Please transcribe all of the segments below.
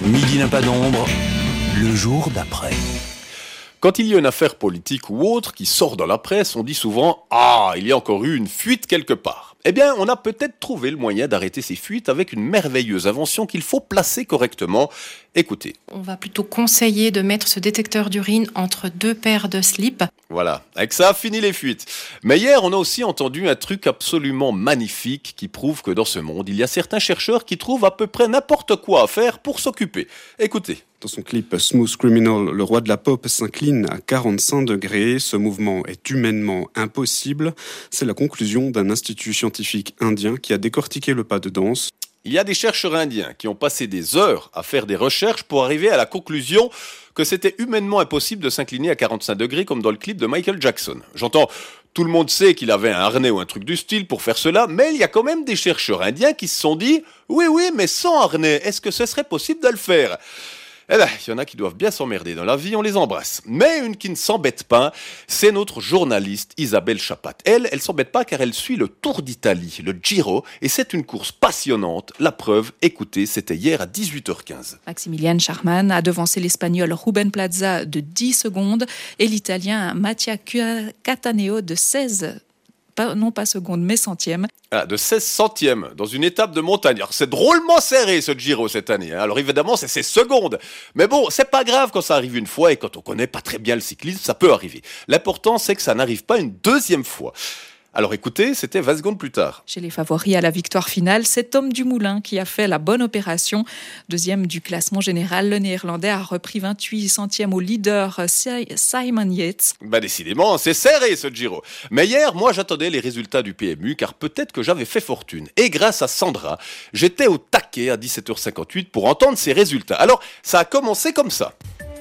Midi n'a pas d'ombre, le jour d'après. Quand il y a une affaire politique ou autre qui sort dans la presse, on dit souvent « Ah, il y a encore eu une fuite quelque part ». Eh bien, on a peut-être trouvé le moyen d'arrêter ces fuites avec une merveilleuse invention qu'il faut placer correctement. Écoutez. On va plutôt conseiller de mettre ce détecteur d'urine entre deux paires de slips. Voilà, avec ça, fini les fuites. Mais hier, on a aussi entendu un truc absolument magnifique qui prouve que dans ce monde, il y a certains chercheurs qui trouvent à peu près n'importe quoi à faire pour s'occuper. Écoutez. Dans son clip Smooth Criminal, le roi de la pop s'incline à 45 degrés. Ce mouvement est humainement impossible. C'est la conclusion d'un institut scientifique indien qui a décortiqué le pas de danse. Il y a des chercheurs indiens qui ont passé des heures à faire des recherches pour arriver à la conclusion que c'était humainement impossible de s'incliner à 45 degrés comme dans le clip de Michael Jackson. J'entends, tout le monde sait qu'il avait un harnais ou un truc du style pour faire cela, mais il y a quand même des chercheurs indiens qui se sont dit « Oui, mais sans harnais, est-ce que ce serait possible de le faire ?» Eh bien, il y en a qui doivent bien s'emmerder dans la vie, on les embrasse. Mais une qui ne s'embête pas, c'est notre journaliste Isabelle Chapat. Elle s'embête pas car elle suit le Tour d'Italie, le Giro, et c'est une course passionnante. La preuve, écoutez, c'était hier à 18h15. Maximilian Schachmann a devancé l'Espagnol Rubén Plaza de 10 secondes et l'Italien Mattia Cattaneo de 16 non pas secondes, mais centièmes. De 16 centièmes dans une étape de montagne. Alors, c'est drôlement serré ce Giro cette année. Alors évidemment, c'est 16 secondes. Mais bon, c'est pas grave quand ça arrive une fois et quand on connaît pas très bien le cyclisme, ça peut arriver. L'important, c'est que ça n'arrive pas une deuxième fois. Alors écoutez, c'était 20 secondes plus tard. Chez les favoris à la victoire finale, c'est Tom Dumoulin qui a fait la bonne opération. Deuxième du classement général, le Néerlandais a repris 28 centièmes au leader Simon Yates. Décidément, c'est serré ce Giro. Mais hier, moi j'attendais les résultats du PMU car peut-être que j'avais fait fortune. Et grâce à Sandra, j'étais au taquet à 17h58 pour entendre ces résultats. Alors, ça a commencé comme ça.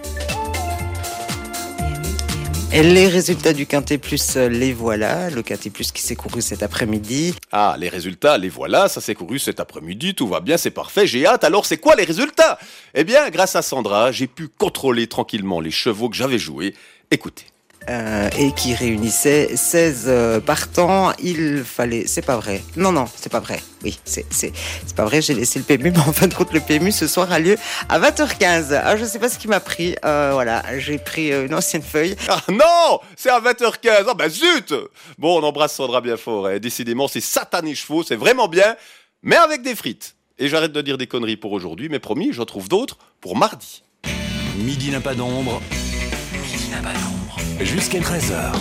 Et les résultats du Quintet Plus, les voilà. Le Quintet Plus qui s'est couru cet après-midi. Ah, les résultats, les voilà. Ça s'est couru cet après-midi. Tout va bien, c'est parfait. J'ai hâte. Alors, c'est quoi les résultats ? Eh bien, grâce à Sandra, j'ai pu contrôler tranquillement les chevaux que j'avais joués. Écoutez. Et qui réunissait 16 partants. Il fallait... C'est pas vrai. Non, c'est pas vrai. Oui, c'est pas vrai. J'ai laissé le PMU, mais en fin de compte, le PMU ce soir a lieu à 20h15. Ah, je sais pas ce qui m'a pris. Voilà, j'ai pris une ancienne feuille. Ah non, c'est à 20h15. Ah zut. Bon, on embrasse Sandra bien fort. Décidément, c'est satané chevaux. C'est vraiment bien, mais avec des frites. Et j'arrête de dire des conneries pour aujourd'hui, mais promis, j'en trouve d'autres pour mardi. Midi n'a pas d'ombre. Midi n'a pas d'ombre. Jusqu'à 13h.